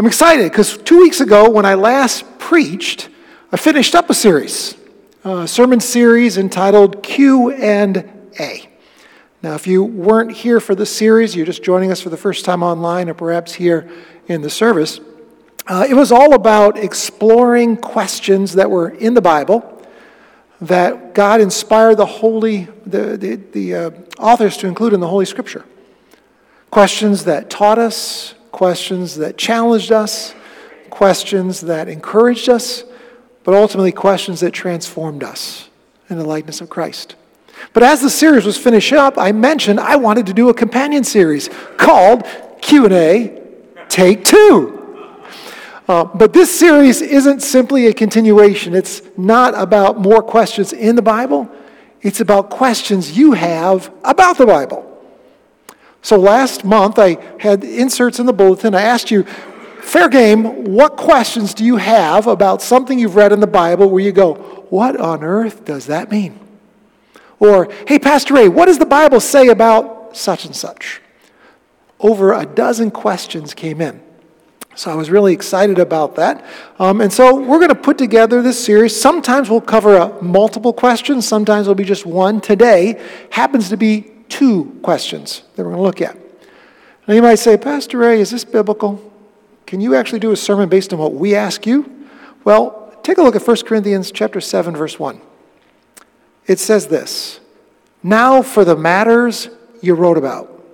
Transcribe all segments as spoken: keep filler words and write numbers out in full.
I'm excited because two weeks ago when I last preached, I finished up a series, a sermon series entitled Q and A. Now, if you weren't here for the series, you're just joining us for the first time online or perhaps here in the service, uh, it was all about exploring questions that were in the Bible that God inspired the holy, the, the, the uh, authors to include in the Holy Scripture. Questions that taught us, questions that challenged us, questions that encouraged us, but ultimately questions that transformed us in the likeness of Christ. But as the series was finishing up, I mentioned I wanted to do a companion series called Q and A Take Two. Uh, but this series isn't simply a continuation. It's not about more questions in the Bible. It's about questions you have about the Bible. So last month, I had inserts in the bulletin. I asked you, fair game, what questions do you have about something you've read in the Bible where you go, what on earth does that mean? Or, hey, Pastor Ray, what does the Bible say about such and such? Over a dozen questions came in. So I was really excited about that. Um, and so we're going to put together this series. Sometimes we'll cover a multiple questions. Sometimes it'll be just one. Today happens to be two questions that we're going to look at. Now you might say, Pastor Ray, is this biblical? Can you actually do a sermon based on what we ask you? Well, take a look at First Corinthians chapter seven, verse one. It says this, now for the matters you wrote about.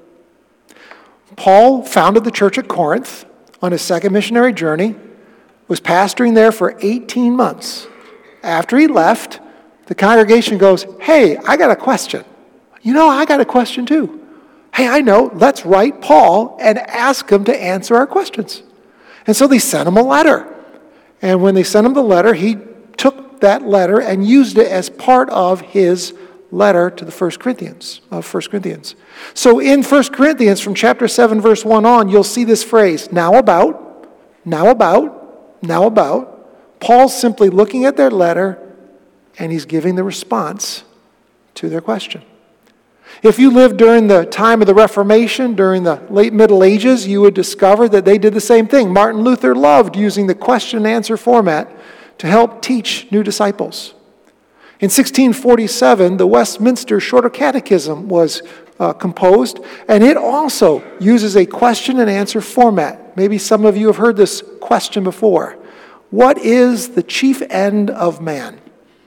Paul founded the church at Corinth on his second missionary journey, was pastoring there for eighteen months. After he left, the congregation goes, hey, I got a question. You know, I got a question too. Hey, I know, let's write Paul and ask him to answer our questions. And so they sent him a letter. And when they sent him the letter, he took that letter and used it as part of his letter to the First Corinthians, of First Corinthians. So in First Corinthians, from chapter seven, verse one on, you'll see this phrase, now about, now about, now about. Paul's simply looking at their letter, and he's giving the response to their question. If you lived during the time of the Reformation, during the late Middle Ages, you would discover that they did the same thing. Martin Luther loved using the question and answer format to help teach new disciples. In sixteen forty-seven, the Westminster Shorter Catechism was uh, composed, and it also uses a question and answer format. Maybe some of you have heard this question before. What is the chief end of man?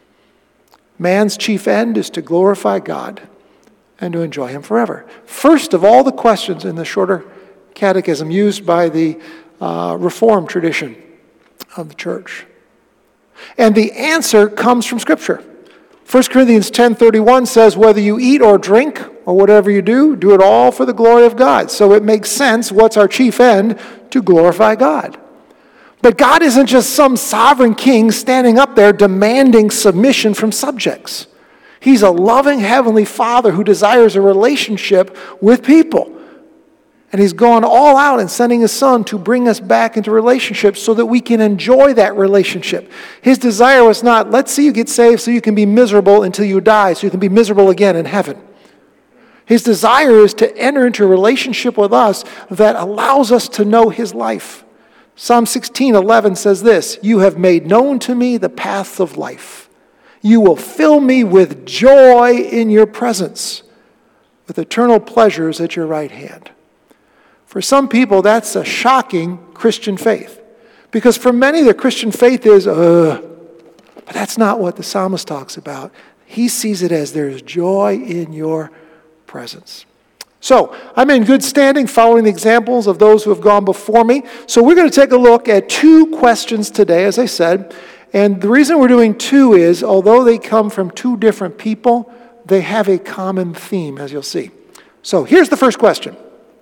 Man's chief end is to glorify God and to enjoy him forever. First of all the questions in the Shorter Catechism used by the uh, Reformed tradition of the church. And the answer comes from Scripture. First Corinthians ten thirty-one says, whether you eat or drink or whatever you do, do it all for the glory of God. So it makes sense, what's our chief end? To glorify God. But God isn't just some sovereign king standing up there demanding submission from subjects. He's a loving heavenly Father who desires a relationship with people. And he's gone all out in sending his Son to bring us back into relationship so that we can enjoy that relationship. His desire was not, let's see you get saved so you can be miserable until you die, so you can be miserable again in heaven. His desire is to enter into a relationship with us that allows us to know his life. Psalm sixteen eleven says this, you have made known to me the paths of life. You will fill me with joy in your presence, with eternal pleasures at your right hand. For some people, that's a shocking Christian faith. Because for many, the Christian faith is, uh, but that's not what the psalmist talks about. He sees it as there's joy in your presence. So, I'm in good standing following the examples of those who have gone before me. So we're going to take a look at two questions today, as I said. And the reason we're doing two is, although they come from two different people, they have a common theme, as you'll see. So here's the first question.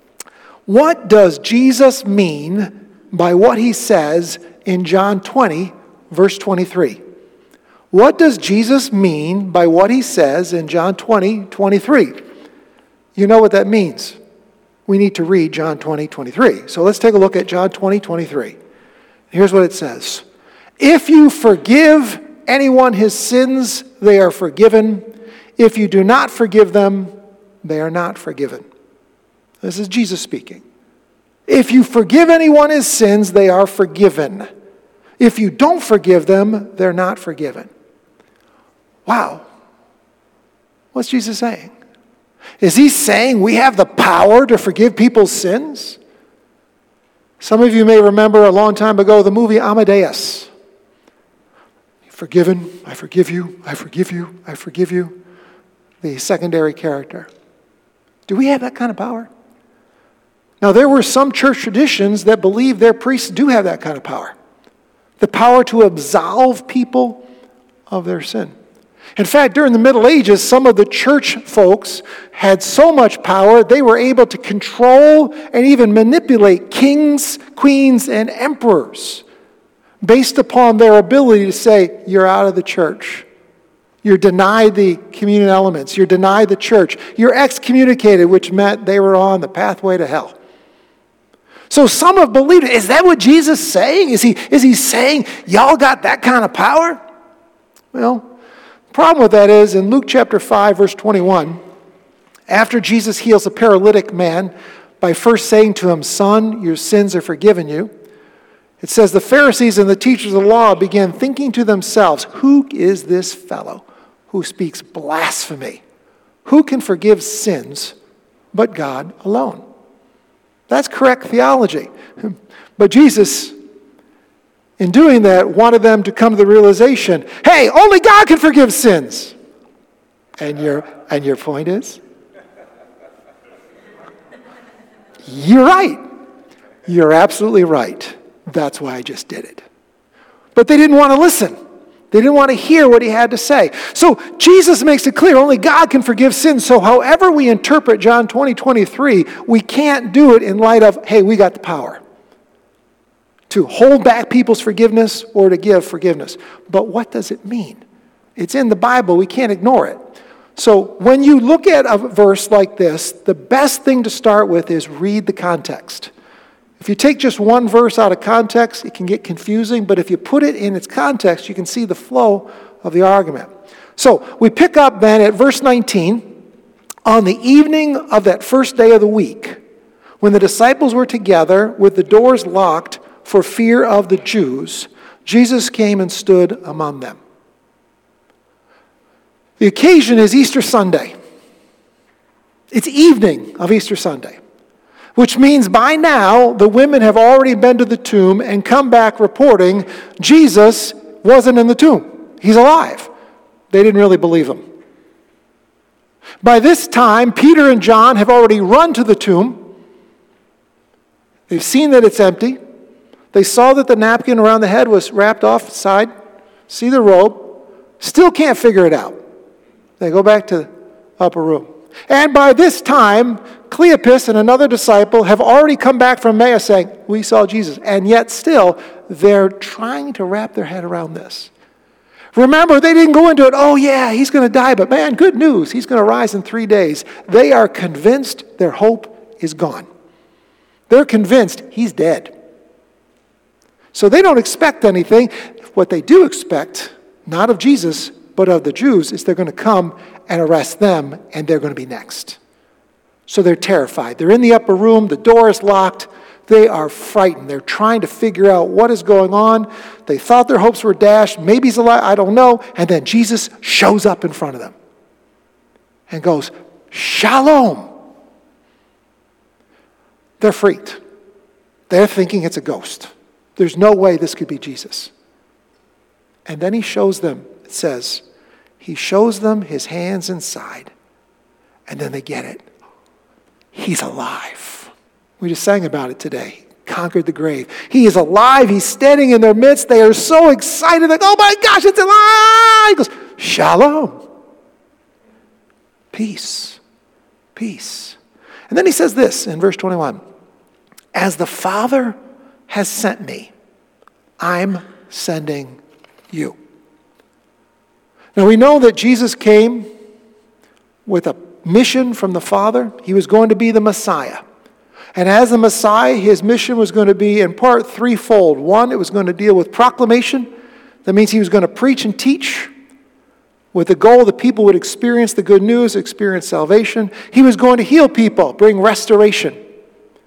What does Jesus mean by what he says in John twenty, verse twenty-three? What does Jesus mean by what he says in John twenty, twenty-three? You know what that means. We need to read John twenty, twenty-three. So let's take a look at John twenty, twenty-three. Here's what it says. If you forgive anyone his sins, they are forgiven. If you do not forgive them, they are not forgiven. This is Jesus speaking. If you forgive anyone his sins, they are forgiven. If you don't forgive them, they're not forgiven. Wow. What's Jesus saying? Is he saying we have the power to forgive people's sins? Some of you may remember a long time ago the movie Amadeus. Forgiven, I forgive you, I forgive you, I forgive you. The secondary character. Do we have that kind of power? Now, there were some church traditions that believe their priests do have that kind of power. The power to absolve people of their sin. In fact, during the Middle Ages, some of the church folks had so much power, they were able to control and even manipulate kings, queens, and emperors based upon their ability to say, you're out of the church. You're denied the communion elements. You're denied the church. You're excommunicated, which meant they were on the pathway to hell. So some have believed it. Is that what Jesus is saying? Is he, is he saying, y'all got that kind of power? Well, the problem with that is in Luke chapter five, verse twenty-one, after Jesus heals a paralytic man by first saying to him, son, your sins are forgiven you, it says the Pharisees and the teachers of the law began thinking to themselves, who is this fellow who speaks blasphemy? Who can forgive sins but God alone? That's correct theology. But Jesus, in doing that, wanted them to come to the realization, hey, only God can forgive sins. And your, and your point is? You're right. You're absolutely right. That's why I just did it. But they didn't want to listen. They didn't want to hear what he had to say. So Jesus makes it clear, only God can forgive sins. So however we interpret John twenty, twenty-three, we can't do it in light of, hey, we got the power to hold back people's forgiveness or to give forgiveness. But what does it mean? It's in the Bible. We can't ignore it. So when you look at a verse like this, the best thing to start with is read the context. If you take just one verse out of context, it can get confusing, but if you put it in its context, you can see the flow of the argument. So we pick up then at verse nineteen. On the evening of that first day of the week, when the disciples were together with the doors locked for fear of the Jews, Jesus came and stood among them. The occasion is Easter Sunday. It's evening of Easter Sunday. Which means by now, the women have already been to the tomb and come back reporting Jesus wasn't in the tomb. He's alive. They didn't really believe him. By this time, Peter and John have already run to the tomb. They've seen that it's empty. They saw that the napkin around the head was wrapped off the side. See the robe. Still can't figure it out. They go back to the upper room. And by this time, Cleopas and another disciple have already come back from Emmaus saying, we saw Jesus. And yet still, they're trying to wrap their head around this. Remember, they didn't go into it, oh yeah, he's going to die, but man, good news, he's going to rise in three days. They are convinced their hope is gone. They're convinced he's dead. So they don't expect anything. What they do expect, not of Jesus, but of the Jews, is they're going to come and arrest them, and they're going to be next. So they're terrified. They're in the upper room. The door is locked. They are frightened. They're trying to figure out what is going on. They thought their hopes were dashed. Maybe he's alive. I don't know. And then Jesus shows up in front of them and goes, Shalom. They're freaked. They're thinking it's a ghost. There's no way this could be Jesus. And then he shows them, it says, he shows them his hands and side. And then they get it. He's alive. We just sang about it today. Conquered the grave. He is alive. He's standing in their midst. They are so excited. Like, oh my gosh, it's alive. He goes, Shalom. Peace. Peace. And then he says this in verse twenty-one. As the Father has sent me, I'm sending you. Now we know that Jesus came with a mission from the Father. He was going to be the Messiah. And as the Messiah, his mission was going to be in part threefold. One, it was going to deal with proclamation. That means he was going to preach and teach with the goal that people would experience the good news, experience salvation. He was going to heal people, bring restoration.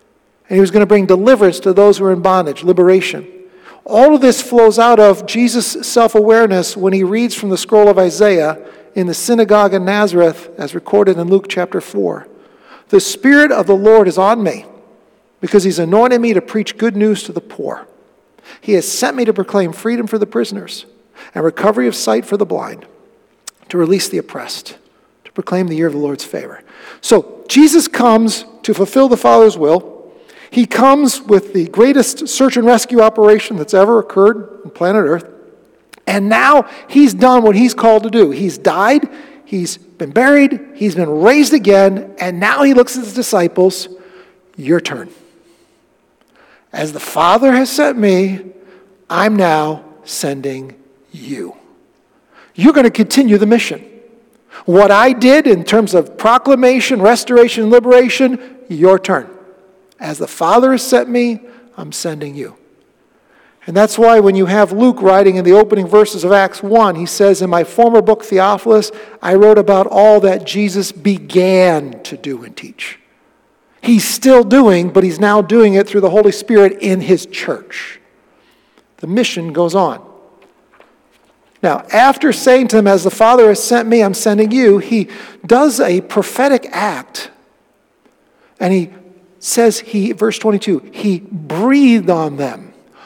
And he was going to bring deliverance to those who were in bondage, liberation. All of this flows out of Jesus' self-awareness when he reads from the scroll of Isaiah in the synagogue in Nazareth, as recorded in Luke chapter four. The Spirit of the Lord is on me, because he's anointed me to preach good news to the poor. He has sent me to proclaim freedom for the prisoners and recovery of sight for the blind, to release the oppressed, to proclaim the year of the Lord's favor. So Jesus comes to fulfill the Father's will. He comes with the greatest search and rescue operation that's ever occurred on planet Earth. And now he's done what he's called to do. He's died, he's been buried, he's been raised again, and now he looks at his disciples. Your turn. As the Father has sent me, I'm now sending you. You're going to continue the mission. What I did in terms of proclamation, restoration, liberation, your turn. As the Father has sent me, I'm sending you. And that's why when you have Luke writing in the opening verses of Acts one, he says, in my former book, Theophilus, I wrote about all that Jesus began to do and teach. He's still doing, but he's now doing it through the Holy Spirit in his church. The mission goes on. Now, after saying to them, as the Father has sent me, I'm sending you, he does a prophetic act. And he says, he, verse twenty-two, he breathed on them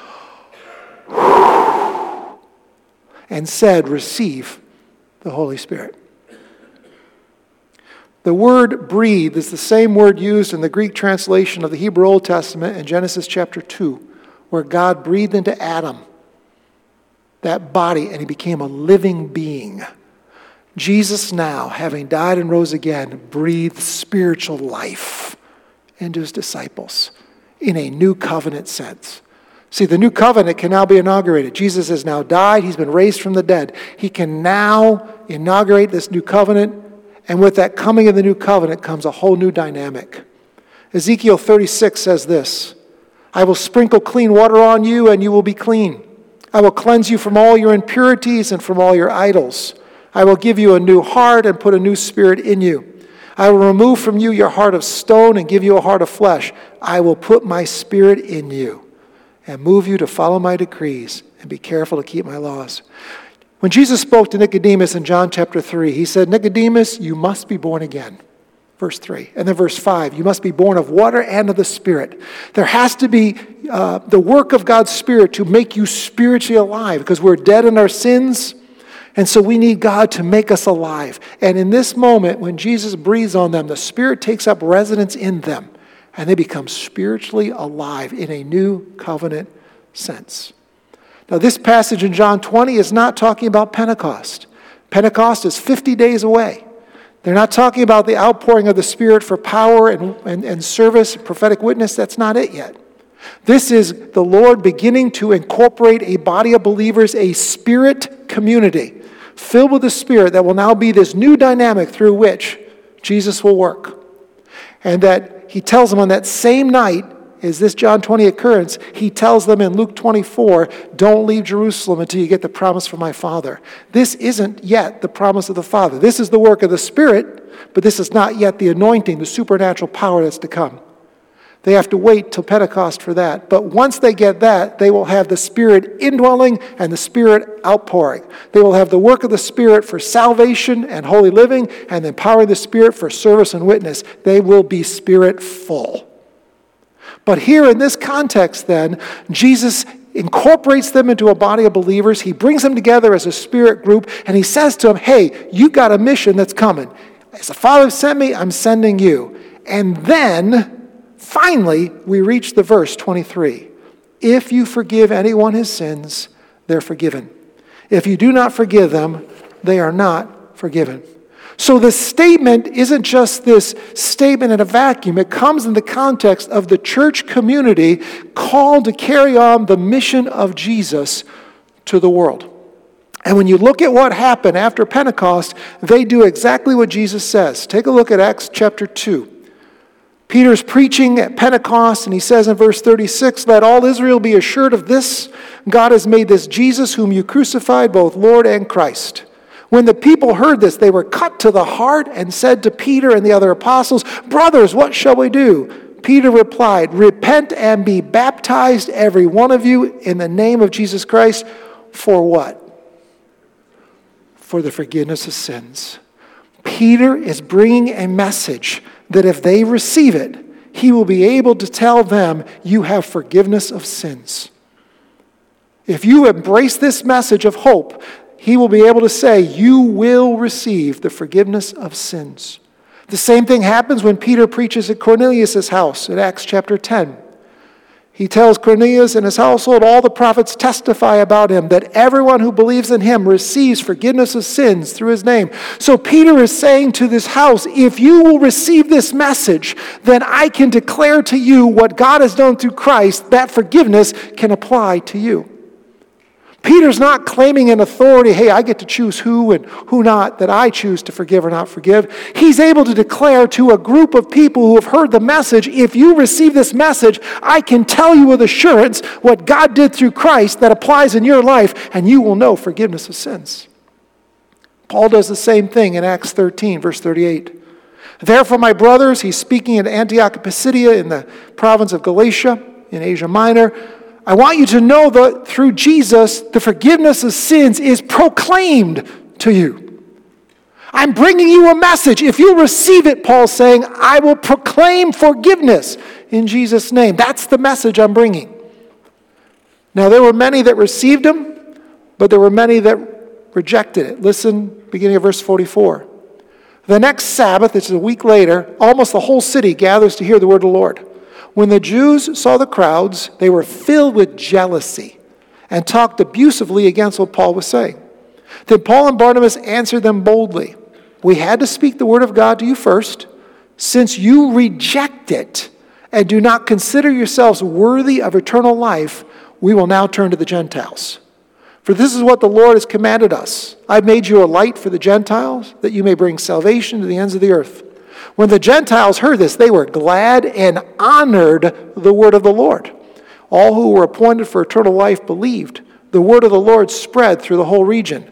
and said, receive the Holy Spirit. The word breathe is the same word used in the Greek translation of the Hebrew Old Testament in Genesis chapter two, where God breathed into Adam that body and he became a living being. Jesus now, having died and rose again, breathed spiritual life into his disciples in a new covenant sense. See, the new covenant can now be inaugurated. Jesus has now died. He's been raised from the dead. He can now inaugurate this new covenant. And with that coming of the new covenant comes a whole new dynamic. Ezekiel thirty-six says this, I will sprinkle clean water on you and you will be clean. I will cleanse you from all your impurities and from all your idols. I will give you a new heart and put a new spirit in you. I will remove from you your heart of stone and give you a heart of flesh. I will put my spirit in you and move you to follow my decrees and be careful to keep my laws. When Jesus spoke to Nicodemus in John chapter three, he said, Nicodemus, you must be born again. Verse three. And then verse five, you must be born of water and of the Spirit. There has to be uh, the work of God's Spirit to make you spiritually alive, because we're dead in our sins, and so we need God to make us alive. And in this moment, when Jesus breathes on them, the Spirit takes up residence in them, and they become spiritually alive in a new covenant sense. Now, this passage in John twenty is not talking about Pentecost. Pentecost is fifty days away. They're not talking about the outpouring of the Spirit for power and, and, and service, prophetic witness. That's not it yet. This is the Lord beginning to incorporate a body of believers, a spirit community, filled with the Spirit that will now be this new dynamic through which Jesus will work. And that he tells them on that same night, is this John twenty occurrence, he tells them in Luke twenty-four, don't leave Jerusalem until you get the promise from my Father. This isn't yet the promise of the Father. This is the work of the Spirit, but this is not yet the anointing, the supernatural power that's to come. They have to wait till Pentecost for that. But once they get that, they will have the Spirit indwelling and the Spirit outpouring. They will have the work of the Spirit for salvation and holy living, and the power of the Spirit for service and witness. They will be Spirit full. But here in this context then, Jesus incorporates them into a body of believers. He brings them together as a spirit group, and he says to them, hey, you got a mission that's coming. As the Father sent me, I'm sending you. And then, finally, we reach the verse twenty-three. If you forgive anyone his sins, they're forgiven. If you do not forgive them, they are not forgiven. So the statement isn't just this statement in a vacuum. It comes in the context of the church community called to carry on the mission of Jesus to the world. And when you look at what happened after Pentecost, they do exactly what Jesus says. Take a look at Acts chapter two. Peter's preaching at Pentecost, and he says in verse thirty-six, let all Israel be assured of this, God has made this Jesus whom you crucified, both Lord and Christ. When the people heard this, they were cut to the heart and said to Peter and the other apostles, brothers, what shall we do? Peter replied, "Repent and be baptized, every one of you, in the name of Jesus Christ." For what? For the forgiveness of sins. Peter is bringing a message that if they receive it, he will be able to tell them, you have forgiveness of sins. If you embrace this message of hope, he will be able to say, you will receive the forgiveness of sins. The same thing happens when Peter preaches at Cornelius' house in Acts chapter ten. He tells Cornelius and his household, all the prophets testify about him, that everyone who believes in him receives forgiveness of sins through his name. So Peter is saying to this house, if you will receive this message, then I can declare to you what God has done through Christ, that forgiveness can apply to you. Peter's not claiming an authority, hey, I get to choose who and who not, that I choose to forgive or not forgive. He's able to declare to a group of people who have heard the message, if you receive this message, I can tell you with assurance what God did through Christ that applies in your life, and you will know forgiveness of sins. Paul does the same thing in Acts thirteen, verse thirty-eight. Therefore, my brothers, he's speaking at Antioch of Pisidia in the province of Galatia, in Asia Minor, I want you to know that through Jesus, the forgiveness of sins is proclaimed to you. I'm bringing you a message. If you receive it, Paul's saying, I will proclaim forgiveness in Jesus' name. That's the message I'm bringing. Now, there were many that received him, but there were many that rejected it. Listen, beginning of verse forty-four. The next Sabbath, which is a week later, almost the whole city gathers to hear the word of the Lord. When the Jews saw the crowds, they were filled with jealousy and talked abusively against what Paul was saying. Then Paul and Barnabas answered them boldly. We had to speak the word of God to you first. Since you reject it and do not consider yourselves worthy of eternal life, we will now turn to the Gentiles. For this is what the Lord has commanded us. I've made you a light for the Gentiles, that you may bring salvation to the ends of the earth. When the Gentiles heard this, they were glad and honored the word of the Lord. All who were appointed for eternal life believed. The word of the Lord spread through the whole region.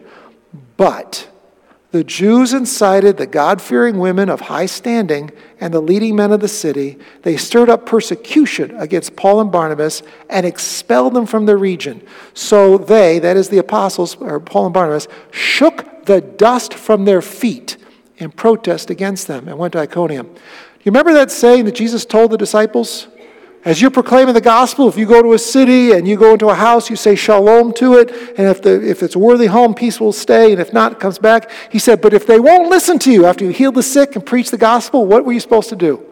But the Jews incited the God-fearing women of high standing and the leading men of the city. They stirred up persecution against Paul and Barnabas and expelled them from the region. So they, that is the apostles, or Paul and Barnabas, shook the dust from their feet in protest against them and went to Iconium. You remember that saying that Jesus told the disciples? As you're proclaiming the gospel, if you go to a city and you go into a house, you say shalom to it, and if the if it's a worthy home, peace will stay, and if not, it comes back. He said, but if they won't listen to you after you heal the sick and preach the gospel, what were you supposed to do?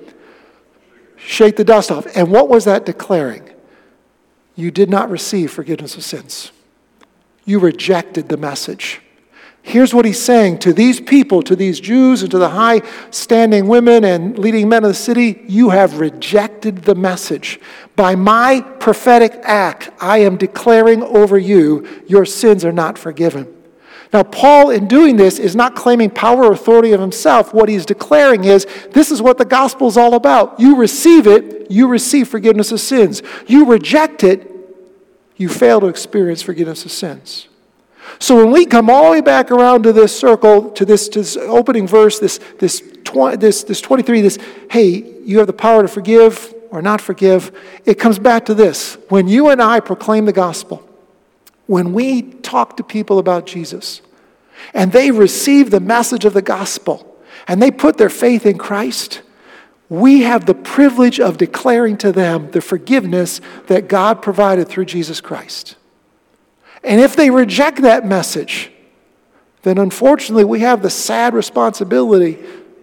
Shake the dust off. And what was that declaring? You did not receive forgiveness of sins. You rejected the message. Here's what he's saying to these people, to these Jews, and to the high-standing women and leading men of the city, you have rejected the message. By my prophetic act, I am declaring over you, your sins are not forgiven. Now, Paul, in doing this, is not claiming power or authority of himself. What he's declaring is, this is what the gospel is all about. You receive it, you receive forgiveness of sins. You reject it, you fail to experience forgiveness of sins. So when we come all the way back around to this circle, to this, to this opening verse, this, this, twenty, this, this twenty-three, this, hey, you have the power to forgive or not forgive, it comes back to this. When you and I proclaim the gospel, when we talk to people about Jesus, and they receive the message of the gospel, and they put their faith in Christ, we have the privilege of declaring to them the forgiveness that God provided through Jesus Christ. And if they reject that message, then unfortunately we have the sad responsibility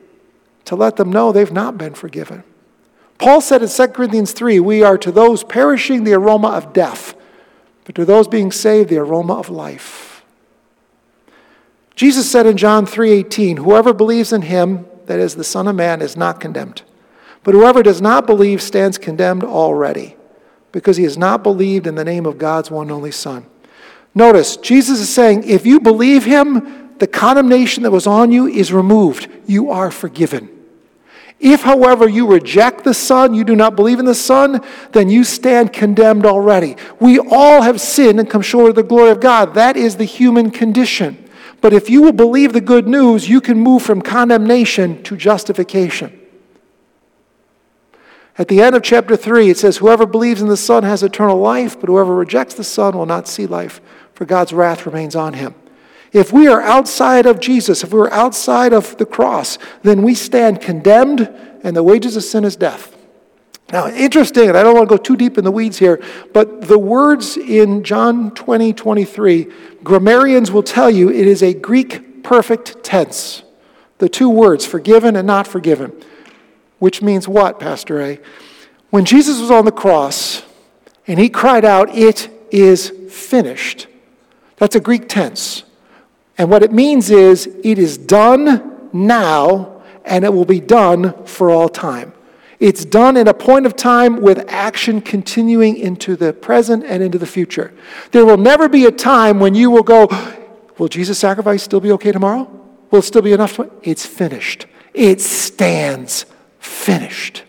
to let them know they've not been forgiven. Paul said in Second Corinthians three, we are to those perishing the aroma of death, but to those being saved the aroma of life. Jesus said in John three eighteen, whoever believes in him, that is the Son of Man, is not condemned. But whoever does not believe stands condemned already, because he has not believed in the name of God's one and only Son. Notice, Jesus is saying, if you believe him, the condemnation that was on you is removed. You are forgiven. If, however, you reject the Son, you do not believe in the Son, then you stand condemned already. We all have sinned and come short of the glory of God. That is the human condition. But if you will believe the good news, you can move from condemnation to justification. At the end of chapter three, it says, whoever believes in the Son has eternal life, but whoever rejects the Son will not see life, for God's wrath remains on him. If we are outside of Jesus, if we are outside of the cross, then we stand condemned, and the wages of sin is death. Now, interesting, and I don't want to go too deep in the weeds here, but the words in John twenty, twenty-three, grammarians will tell you it is a Greek perfect tense. The two words, forgiven and not forgiven. Which means what, Pastor A? When Jesus was on the cross and he cried out, it is finished. That's a Greek tense. And what it means is it is done now and it will be done for all time. It's done in a point of time with action continuing into the present and into the future. There will never be a time when you will go, will Jesus' sacrifice still be okay tomorrow? Will it still be enough? To... It's finished. It stands finished.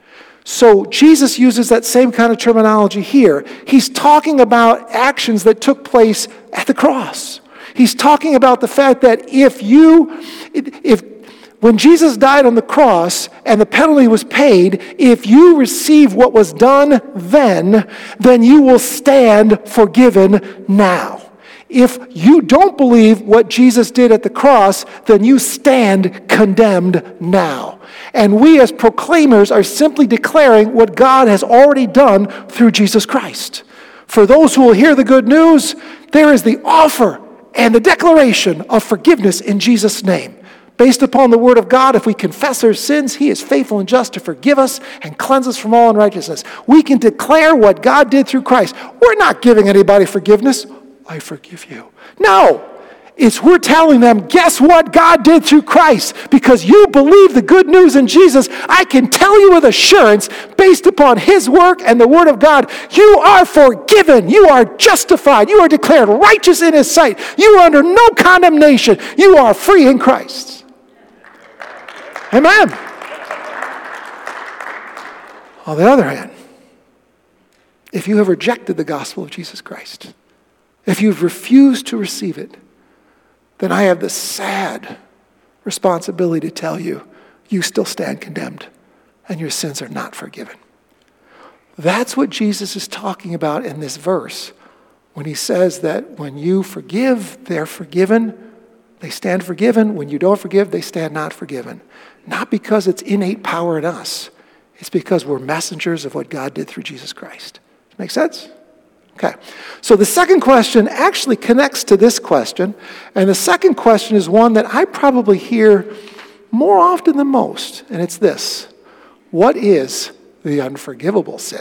So Jesus uses that same kind of terminology here. He's talking about actions that took place at the cross. He's talking about the fact that if you, if when Jesus died on the cross and the penalty was paid, if you receive what was done then, then you will stand forgiven now. If you don't believe what Jesus did at the cross, then you stand condemned now. And we as proclaimers are simply declaring what God has already done through Jesus Christ. For those who will hear the good news, there is the offer and the declaration of forgiveness in Jesus' name. Based upon the word of God, if we confess our sins, he is faithful and just to forgive us and cleanse us from all unrighteousness. We can declare what God did through Christ. We're not giving anybody forgiveness. I forgive you. No. It's we're telling them, guess what God did through Christ? Because you believe the good news in Jesus, I can tell you with assurance, based upon his work and the word of God, you are forgiven. You are justified. You are declared righteous in his sight. You are under no condemnation. You are free in Christ. Amen. On the other hand, if you have rejected the gospel of Jesus Christ, if you've refused to receive it, then I have the sad responsibility to tell you, you still stand condemned and your sins are not forgiven. That's what Jesus is talking about in this verse when he says that when you forgive, they're forgiven. They stand forgiven. When you don't forgive, they stand not forgiven. Not because it's innate power in us. It's because we're messengers of what God did through Jesus Christ. Make sense? Okay. So the second question actually connects to this question. And the second question is one that I probably hear more often than most. And it's this. What is the unforgivable sin?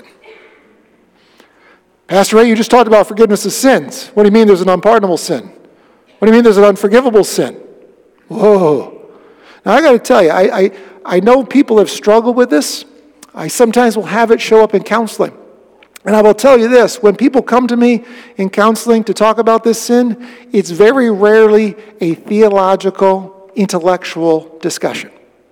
Pastor Ray, you just talked about forgiveness of sins. What do you mean there's an unpardonable sin? What do you mean there's an unforgivable sin? Whoa. Now, I got to tell you, I, I, I know people have struggled with this. I sometimes will have it show up in counseling. And I will tell you this, when people come to me in counseling to talk about this sin, it's very rarely a theological, intellectual discussion.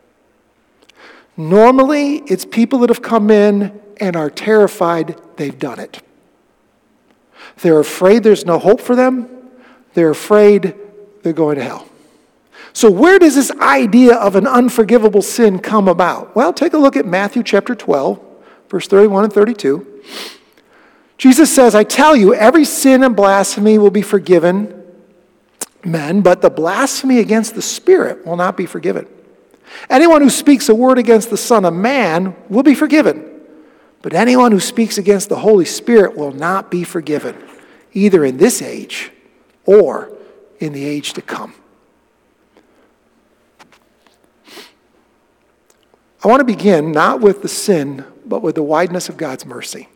Normally, it's people that have come in and are terrified they've done it. They're afraid there's no hope for them. They're afraid they're going to hell. So where does this idea of an unforgivable sin come about? Well, take a look at Matthew chapter twelve, verse thirty-one and thirty-two. Jesus says, I tell you, every sin and blasphemy will be forgiven men, but the blasphemy against the Spirit will not be forgiven. Anyone who speaks a word against the Son of Man will be forgiven, but anyone who speaks against the Holy Spirit will not be forgiven, either in this age or in the age to come. I want to begin not with the sin, but with the wideness of God's mercy.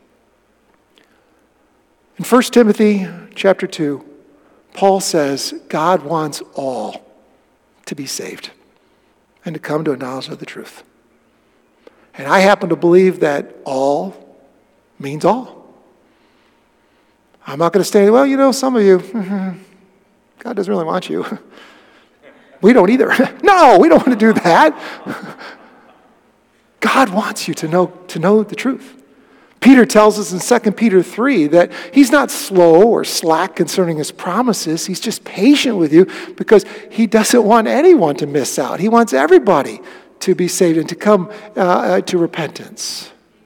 In First Timothy chapter two, Paul says God wants all to be saved and to come to a knowledge of the truth. And I happen to believe that all means all. I'm not going to say, well, you know, some of you, God doesn't really want you. We don't either. No, we don't want to do that. God wants you to know, to know the truth. Peter tells us in Second Peter three that he's not slow or slack concerning his promises. He's just patient with you because he doesn't want anyone to miss out. He wants everybody to be saved and to come uh, to repentance.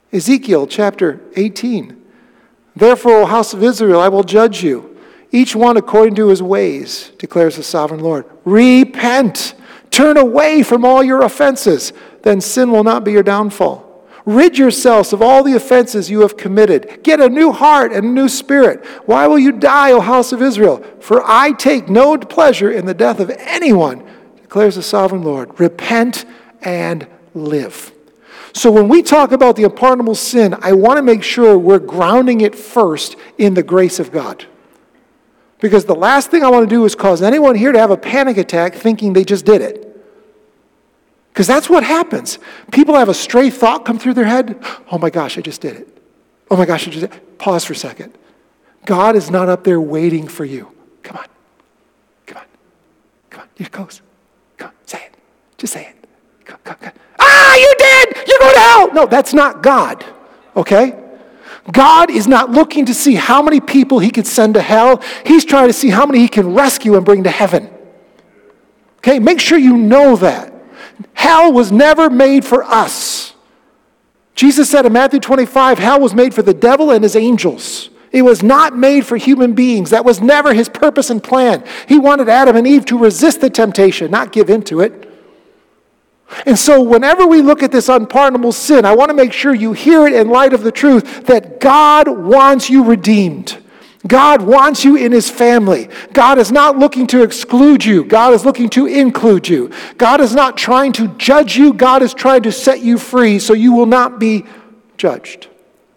Ezekiel chapter eighteen. Therefore, O house of Israel, I will judge you, each one according to his ways, declares the sovereign Lord. Repent. Turn away from all your offenses. Then sin will not be your downfall. Rid yourselves of all the offenses you have committed. Get a new heart and a new spirit. Why will you die, O house of Israel? For I take no pleasure in the death of anyone, declares the sovereign Lord. Repent and live. So when we talk about the unpardonable sin, I want to make sure we're grounding it first in the grace of God. Because the last thing I want to do is cause anyone here to have a panic attack thinking they just did it. Because that's what happens. People have a stray thought come through their head. Oh my gosh, I just did it. Oh my gosh, I just did it. Pause for a second. God is not up there waiting for you. Come on. Come on. Come on. You're close. Come on. Say it. Just say it. Come, come, come. Ah, you did! You're going to hell! No, that's not God. Okay? God is not looking to see how many people he could send to hell. He's trying to see how many he can rescue and bring to heaven. Okay? Make sure you know that. Hell was never made for us. Jesus said in Matthew twenty-five, hell was made for the devil and his angels. It was not made for human beings. That was never his purpose and plan. He wanted Adam and Eve to resist the temptation, not give in to it. And so whenever we look at this unpardonable sin, I want to make sure you hear it in light of the truth that God wants you redeemed. God wants you in his family. God is not looking to exclude you. God is looking to include you. God is not trying to judge you. God is trying to set you free so you will not be judged.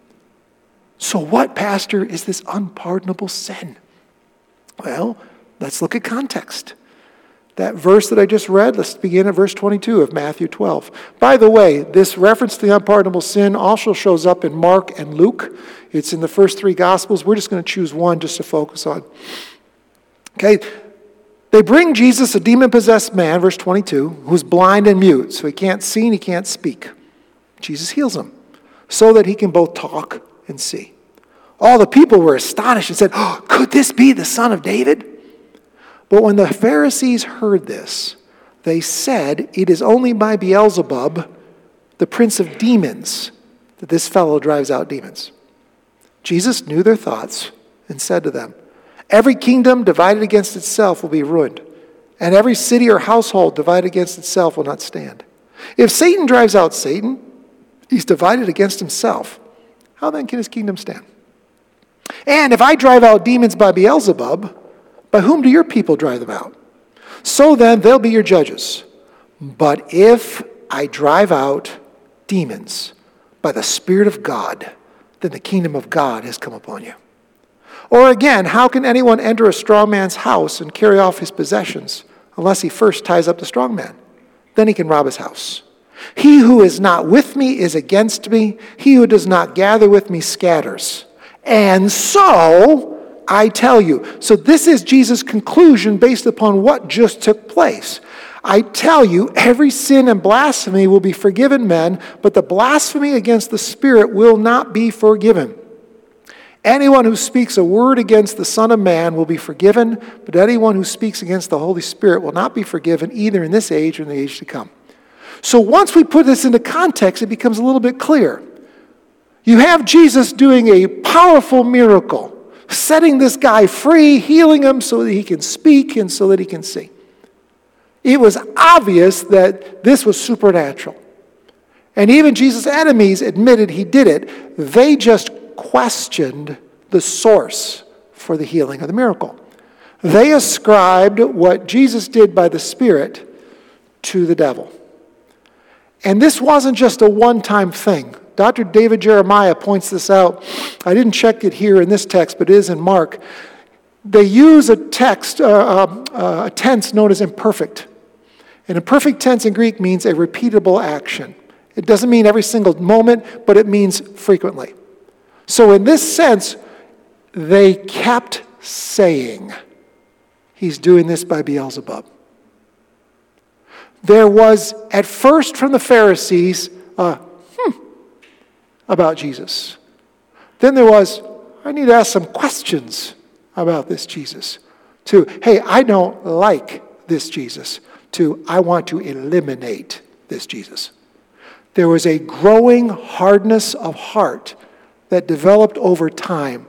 So what, Pastor, is this unpardonable sin? Well, let's look at context. That verse that I just read, let's begin at verse twenty-two of Matthew twelve. By the way, this reference to the unpardonable sin also shows up in Mark and Luke. It's in the first three Gospels. We're just going to choose one just to focus on. Okay, they bring Jesus, a demon-possessed man, verse twenty-two, who's blind and mute, so he can't see and he can't speak. Jesus heals him so that he can both talk and see. All the people were astonished and said, oh, could this be the Son of David? But when the Pharisees heard this, they said, it is only by Beelzebub, the prince of demons, that this fellow drives out demons. Jesus knew their thoughts and said to them, every kingdom divided against itself will be ruined, and every city or household divided against itself will not stand. If Satan drives out Satan, he's divided against himself. How then can his kingdom stand? And if I drive out demons by Beelzebub, by whom do your people drive them out? So then they'll be your judges. But if I drive out demons by the Spirit of God, then the kingdom of God has come upon you. Or again, how can anyone enter a strong man's house and carry off his possessions unless he first ties up the strong man? Then he can rob his house. He who is not with me is against me. He who does not gather with me scatters. And so I tell you. So this is Jesus' conclusion based upon what just took place. I tell you, every sin and blasphemy will be forgiven men, but the blasphemy against the Spirit will not be forgiven. Anyone who speaks a word against the Son of Man will be forgiven, but anyone who speaks against the Holy Spirit will not be forgiven either in this age or in the age to come. So once we put this into context, it becomes a little bit clear. You have Jesus doing a powerful miracle, setting this guy free, healing him so that he can speak and so that he can see. It was obvious that this was supernatural. And even Jesus' enemies admitted he did it. They just questioned the source for the healing of the miracle. They ascribed what Jesus did by the Spirit to the devil. And this wasn't just a one-time thing. Doctor David Jeremiah points this out. I didn't check it here in this text, but it is in Mark. They use a text, uh, uh, a tense known as imperfect. And imperfect tense in Greek means a repeatable action. It doesn't mean every single moment, but it means frequently. So in this sense, they kept saying, he's doing this by Beelzebub. There was, at first from the Pharisees, a hmm about Jesus. Then there was, I need to ask some questions about this Jesus. To, hey, I don't like this Jesus. To, I want to eliminate this Jesus. there was a growing hardness of heart that developed over time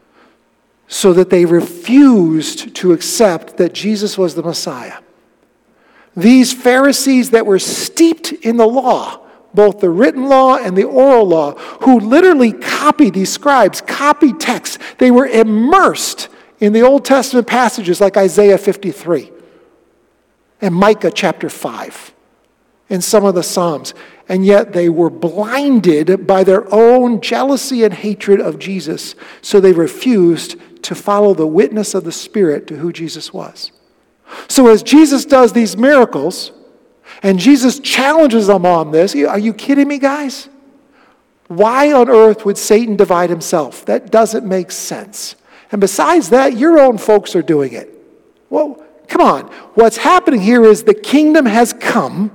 so that they refused to accept that Jesus was the Messiah. These Pharisees that were steeped in the law, both the written law and the oral law, who literally copied these scribes, copied texts. They were immersed in the Old Testament passages like Isaiah fifty-three and Micah chapter five and some of the Psalms. And yet they were blinded by their own jealousy and hatred of Jesus, so they refused to follow the witness of the Spirit to who Jesus was. So as Jesus does these miracles, and Jesus challenges them on this. Are you kidding me, guys? Why on earth would Satan divide himself? That doesn't make sense. And besides that, your own folks are doing it. Well, come on. What's happening here is the kingdom has come.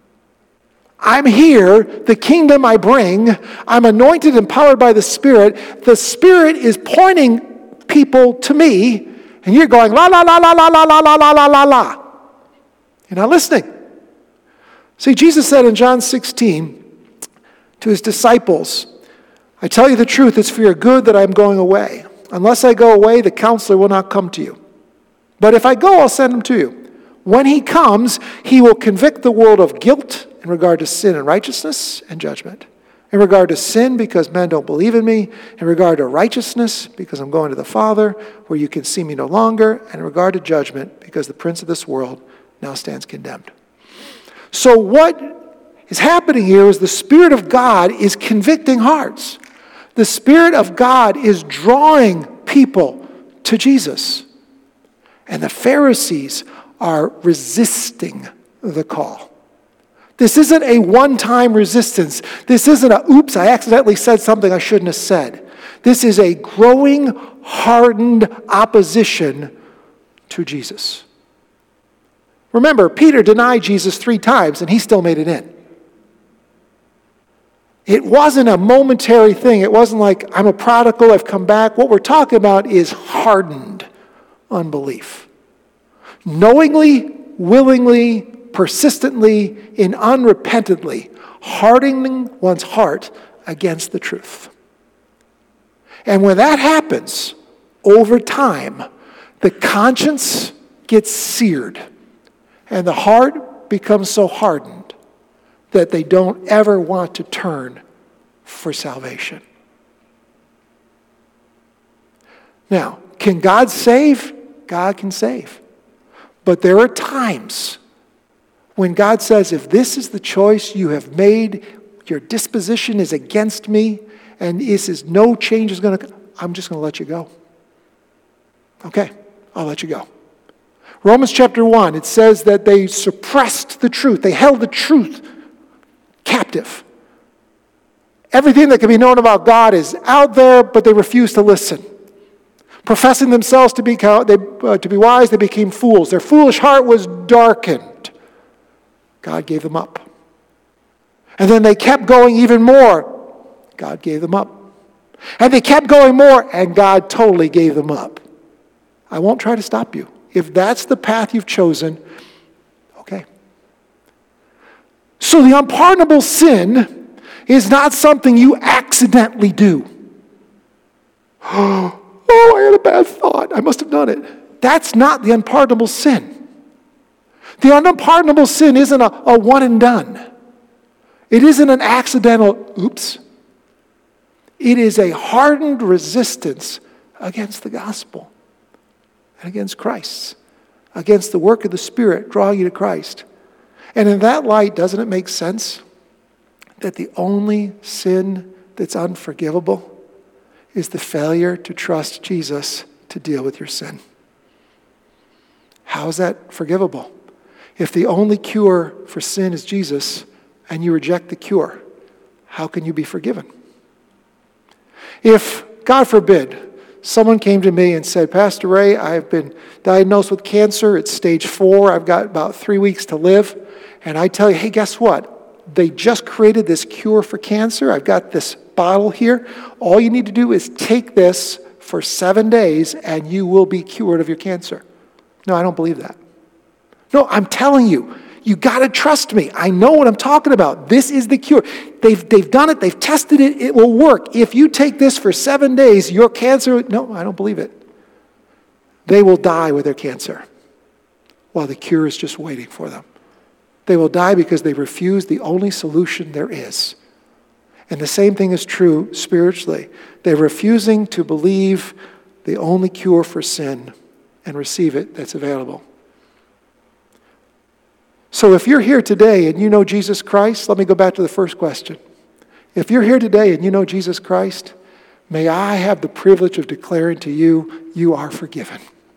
I'm here. The kingdom I bring. I'm anointed and powered by the Spirit. The Spirit is pointing people to me, and you're going, la, la, la, la, la, la, la, la, la, la, la, la. You're not listening. See, Jesus said in John sixteen to his disciples, I tell you the truth, it's for your good that I'm going away. Unless I go away, the counselor will not come to you. But if I go, I'll send him to you. When he comes, he will convict the world of guilt in regard to sin and righteousness and judgment. In regard to sin, because men don't believe in me. In regard to righteousness, because I'm going to the Father, where you can see me no longer. And in regard to judgment, because the prince of this world now stands condemned. So what is happening here is the Spirit of God is convicting hearts. The Spirit of God is drawing people to Jesus. And the Pharisees are resisting the call. This isn't a one-time resistance. This isn't a, oops, I accidentally said something I shouldn't have said. This is a growing, hardened opposition to Jesus. Remember, Peter denied Jesus three times, and he still made it in. It wasn't a momentary thing. It wasn't like, I'm a prodigal, I've come back. What we're talking about is hardened unbelief. Knowingly, willingly, persistently, and unrepentantly hardening one's heart against the truth. And when that happens, over time, the conscience gets seared. And the heart becomes so hardened that they don't ever want to turn for salvation. Now, can God save? God can save. But there are times when God says, if this is the choice you have made, your disposition is against me, and this is no change is going to, I'm just going to let you go. Okay, I'll let you go. Romans chapter one, it says that they suppressed the truth. They held the truth captive. Everything that can be known about God is out there, but they refuse to listen. Professing themselves to be, they, uh, to be wise, they became fools. Their foolish heart was darkened. God gave them up. And then they kept going even more. God gave them up. And they kept going more, and God totally gave them up. I won't try to stop you. If that's the path you've chosen, okay. So the unpardonable sin is not something you accidentally do. Oh, I had a bad thought. I must have done it. That's not the unpardonable sin. The unpardonable sin isn't a, a one and done. It isn't an accidental, oops. It is a hardened resistance against the gospel. And against Christ, against the work of the Spirit drawing you to Christ. And in that light, doesn't it make sense that the only sin that's unforgivable is the failure to trust Jesus to deal with your sin? How is that forgivable? If the only cure for sin is Jesus and you reject the cure, how can you be forgiven? If, God forbid, someone came to me and said, Pastor Ray, I've been diagnosed with cancer. It's stage four. I've got about three weeks to live. And I tell you, hey, guess what? They just created this cure for cancer. I've got this bottle here. All you need to do is take this for seven days and you will be cured of your cancer. No, I don't believe that. No, I'm telling you, You got to trust me. I know what I'm talking about. This is the cure. They've, they've done it. They've tested it. It will work. If you take this for seven days, your cancer, no, I don't believe it. They will die with their cancer while the cure is just waiting for them. They will die because they refuse the only solution there is. And the same thing is true spiritually. They're refusing to believe the only cure for sin and receive it that's available. So if you're here today and you know Jesus Christ, let me go back to the first question. If you're here today and you know Jesus Christ, may I have the privilege of declaring to you, you are forgiven.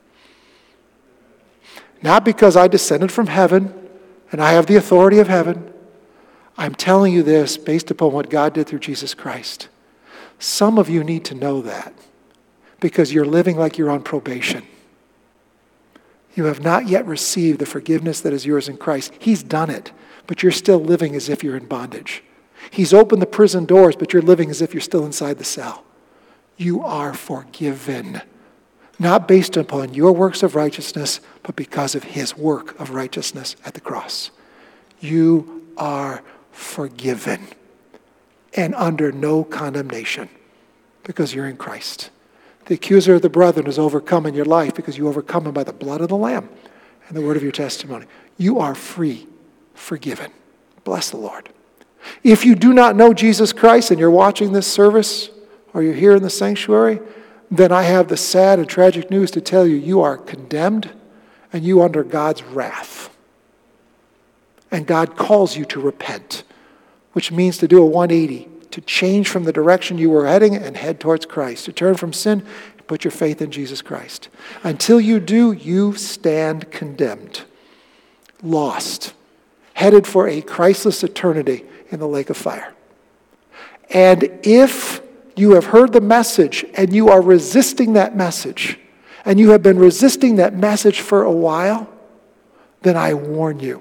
Not because I descended from heaven and I have the authority of heaven. I'm telling you this based upon what God did through Jesus Christ. Some of you need to know that because you're living like you're on probation. You have not yet received the forgiveness that is yours in Christ. He's done it, but you're still living as if you're in bondage. He's opened the prison doors, but you're living as if you're still inside the cell. You are forgiven, not based upon your works of righteousness, but because of his work of righteousness at the cross. You are forgiven and under no condemnation because you're in Christ. The accuser of the brethren is overcome in your life because you overcome him by the blood of the Lamb and the word of your testimony. You are free, forgiven. Bless the Lord. If you do not know Jesus Christ and you're watching this service or you're here in the sanctuary, then I have the sad and tragic news to tell you. You are condemned and you are under God's wrath. And God calls you to repent, which means to do a one eighty. To change from the direction you were heading and head towards Christ. To turn from sin and put your faith in Jesus Christ. Until you do, you stand condemned, lost, headed for a Christless eternity in the lake of fire. And if you have heard the message and you are resisting that message, and you have been resisting that message for a while, then I warn you.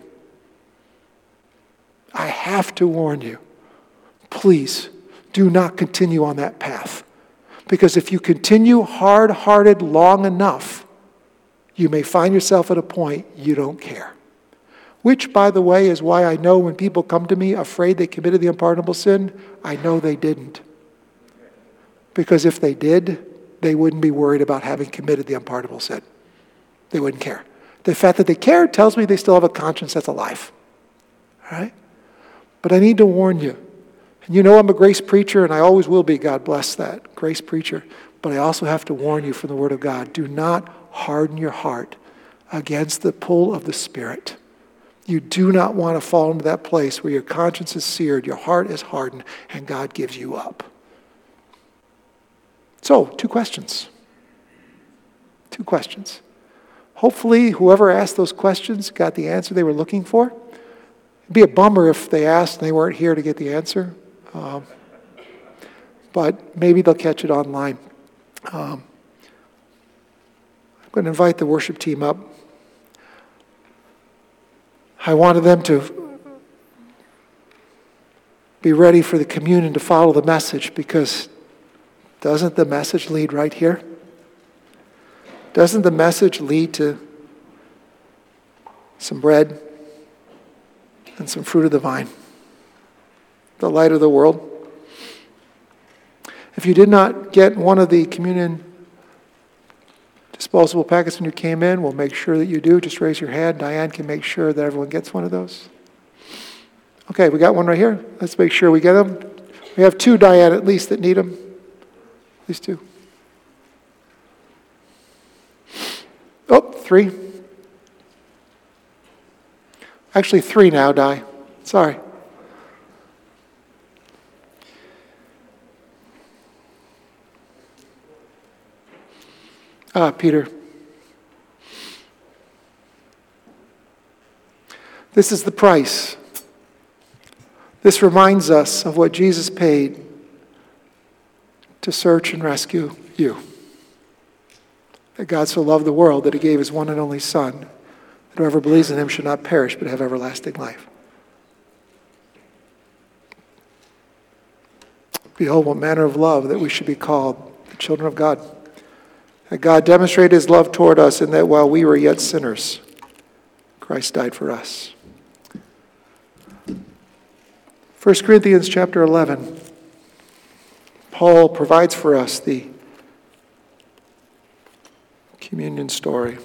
I have to warn you. Please do not continue on that path. Because if you continue hard-hearted long enough, you may find yourself at a point you don't care. Which, by the way, is why I know when people come to me afraid they committed the unpardonable sin, I know they didn't. Because if they did, they wouldn't be worried about having committed the unpardonable sin. They wouldn't care. The fact that they cared tells me they still have a conscience that's alive. All right? But I need to warn you. And you know I'm a grace preacher, and I always will be, God bless that, grace preacher. But I also have to warn you from the Word of God. Do not harden your heart against the pull of the Spirit. You do not want to fall into that place where your conscience is seared, your heart is hardened, and God gives you up. So, two questions. Two questions. Hopefully, whoever asked those questions got the answer they were looking for. It'd be a bummer if they asked and they weren't here to get the answer. Um, but maybe they'll catch it online. Um, I'm going to invite the worship team up. I wanted them to be ready for the communion to follow the message, because doesn't the message lead right here? Doesn't the message lead to some bread and some fruit of the vine, the light of the world? If you did not get one of the communion disposable packets when you came in, we'll make sure that you do. Just raise your hand. Diane can make sure that everyone gets one of those. Okay, we got one right here. Let's make sure we get them. We have two, Diane, at least, that need them. At least two. Oh, three. Actually, three now, Di. Sorry. Ah, Peter. This is the price. This reminds us of what Jesus paid to search and rescue you. That God so loved the world that he gave his one and only Son, that whoever believes in him should not perish but have everlasting life. Behold, what manner of love that we should be called the children of God. That God demonstrated his love toward us in that while we were yet sinners, Christ died for us. First Corinthians chapter eleven. Paul provides for us the communion story.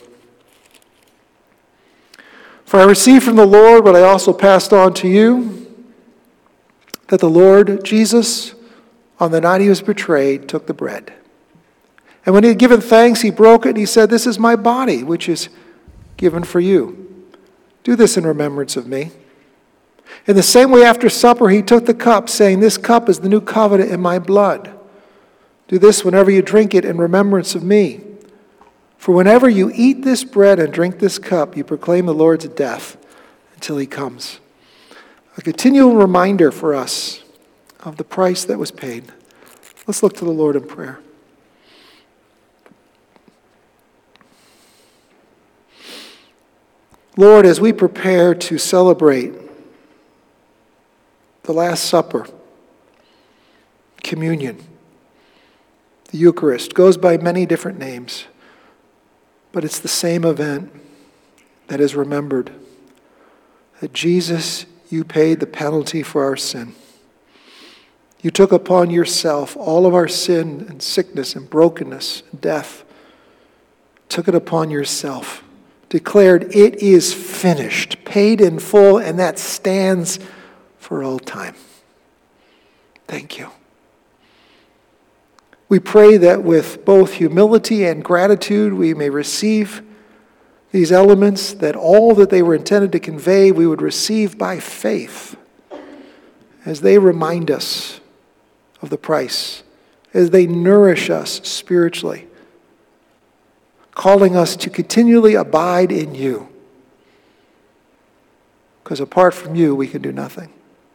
For I received from the Lord what I also passed on to you, that the Lord Jesus, on the night he was betrayed, took the bread. And when he had given thanks, he broke it, and he said, "This is my body, which is given for you. Do this in remembrance of me." In the same way, after supper, he took the cup, saying, "This cup is the new covenant in my blood. Do this whenever you drink it in remembrance of me. For whenever you eat this bread and drink this cup, you proclaim the Lord's death until he comes." A continual reminder for us of the price that was paid. Let's look to the Lord in prayer. Lord, as we prepare to celebrate the Last Supper, communion, the Eucharist, goes by many different names, but it's the same event that is remembered. That Jesus, you paid the penalty for our sin. You took upon yourself all of our sin and sickness and brokenness and death. Took it upon yourself. Declared it is finished, paid in full, and that stands for all time. Thank you. We pray that with both humility and gratitude we may receive these elements, that all that they were intended to convey we would receive by faith as they remind us of the price, as they nourish us spiritually, calling us to continually abide in you. Because apart from you, we can do nothing.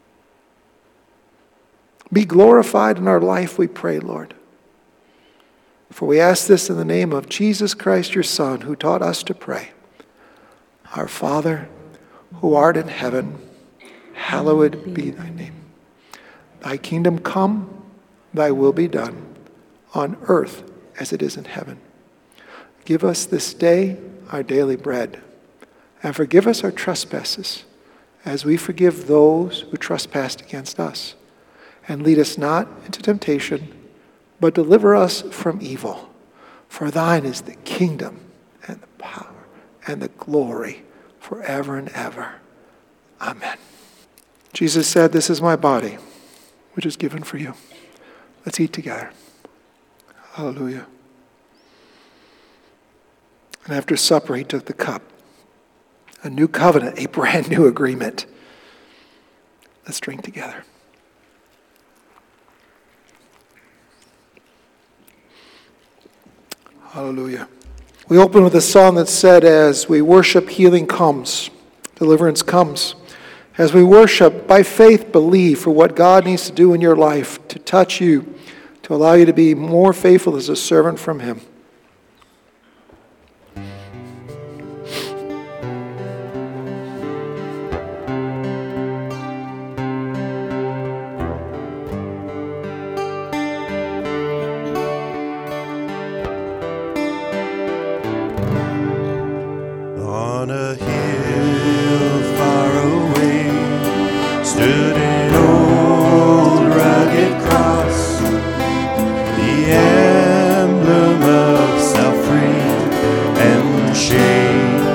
Be glorified in our life, we pray, Lord. For we ask this in the name of Jesus Christ, your Son, who taught us to pray. Our Father, who art in heaven, hallowed be thy name. Thy kingdom come, thy will be done, on earth as it is in heaven. Give us this day our daily bread, and forgive us our trespasses, as we forgive those who trespass against us. And lead us not into temptation, but deliver us from evil. For thine is the kingdom and the power and the glory forever and ever. Amen. Jesus said, "This is my body, which is given for you." Let's eat together. Hallelujah. And after supper, he took the cup. A new covenant, a brand new agreement. Let's drink together. Hallelujah. We open with a song that said, as we worship, healing comes, deliverance comes. As we worship, by faith believe for what God needs to do in your life to touch you, to allow you to be more faithful as a servant from him. On a hill far away stood an old rugged cross, the emblem of suffering and shame.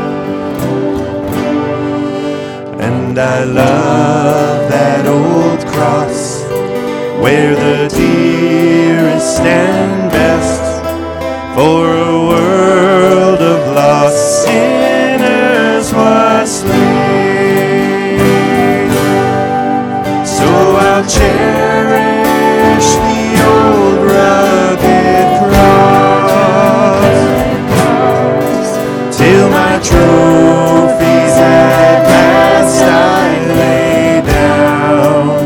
And I love that old cross, where the dearest stand best, for a world of lost sinners was slain. So I'll cherish the old rugged cross till my trophies at last I lay down.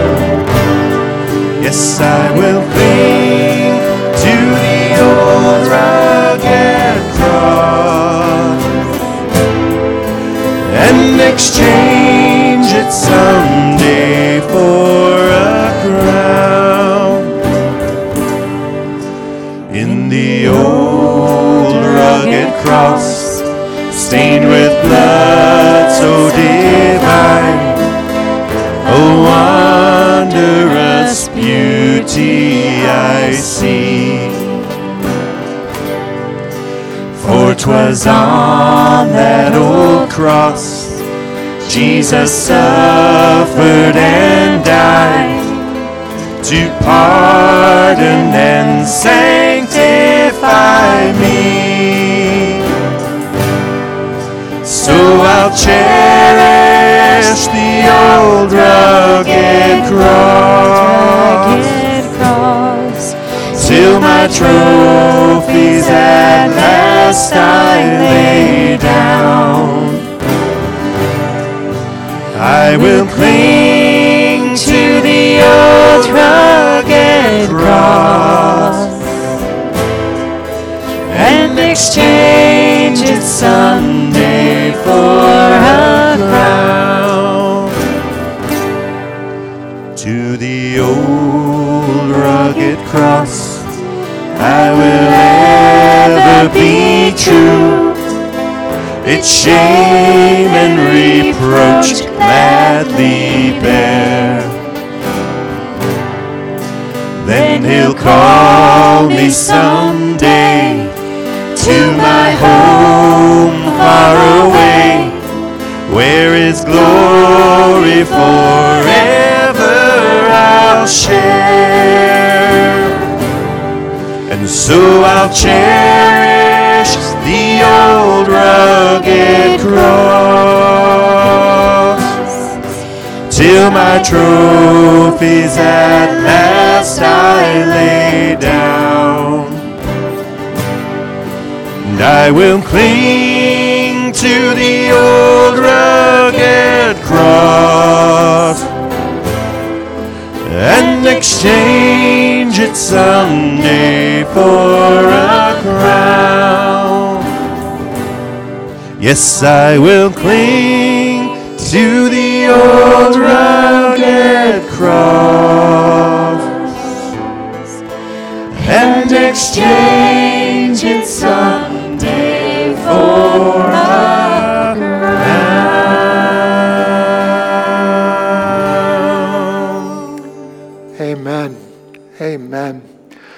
Yes, I will cling to the old rugged cross and exchange it someday for a crown. In the old rugged cross, stained with blood so divine, oh, endless beauty I see. For 'twas on that old cross Jesus suffered and died to pardon and sanctify me. So I'll cherish the old rugged cross till my trophies at last I lay down. I will cling to the old rugged cross and exchange it someday for a crown. To the old rugged cross I will ever be true. Its shame and reproach gladly bear. Then he'll call me someday to my home far away, where his glory forever I'll share. And so I'll cherish the old rugged cross till my trophies at last I lay down. And I will cling to the old rugged cross and exchange it someday for a crown. Yes, I will cling to the old rugged cross and exchange it someday for a crown. Amen. Amen.